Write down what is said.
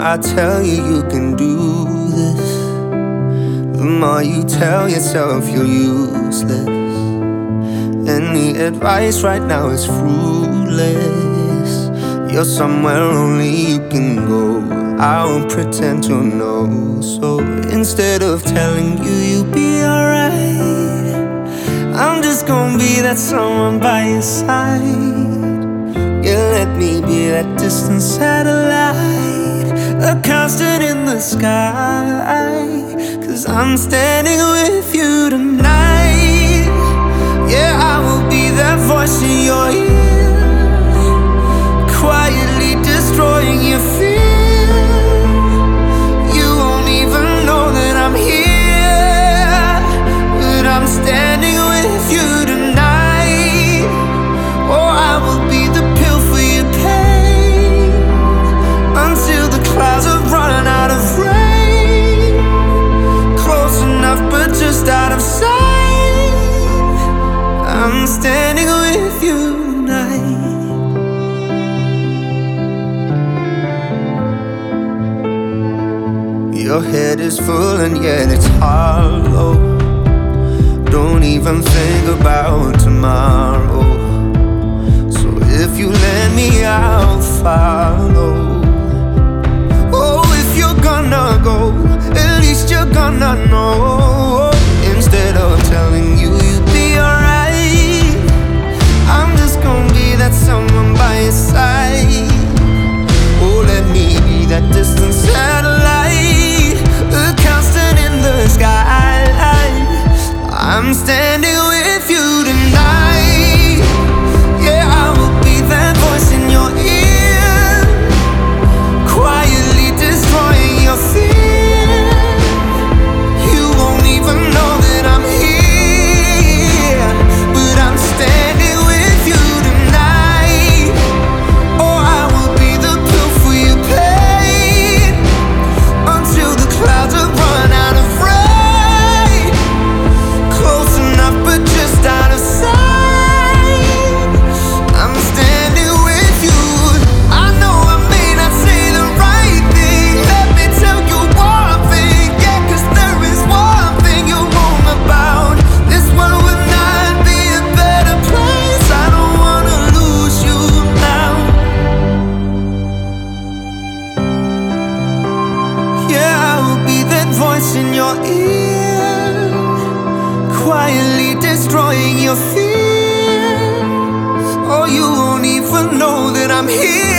I tell you you can do this, the more you tell yourself you're useless. Any advice right now is fruitless. You're somewhere only you can go. I won't pretend to know. So instead of telling you you'll be alright, I'm just gonna be that someone by your side. Yeah, let me be that distant satellite, a constant in the sky. 'Cause I'm standing with you tonight. Yeah, I will be that voice in your ear, quietly destroying your fear. You won't even know that I'm here, but I'm standing with you tonight. Oh, I will be the pill for your pain, until the clouds are running out of rain. Close enough but just out of sight. I'm standing with you tonight. Your head is full and yet it's hollow. Don't even think about tomorrow. So if you let me, I'll follow. Oh, if you're gonna go, at least you're gonna know. Instead of telling you you'll be alright, I'm just gonna be that someone by your side. Oh, let me be that distant satellite, a constant in the sky. I'm standing with you tonight. Yeah, I will be that voice in your ear, quietly destroying your fear. You won't even know that I'm here, but I'm standing with you tonight. Oh, I will be the pill for your pain, until the clouds have run out of rain. Close enough but just out of sight. I'm standing with you. I know I may not say the right thing. Let me tell you one thing, yeah, 'cause there is one thing you're wrong about. This world would not be a better place. I don't wanna lose you now. Yeah, I will be that voice in your ear, quietly destroying your fears. Oh, you won't even know that I'm here.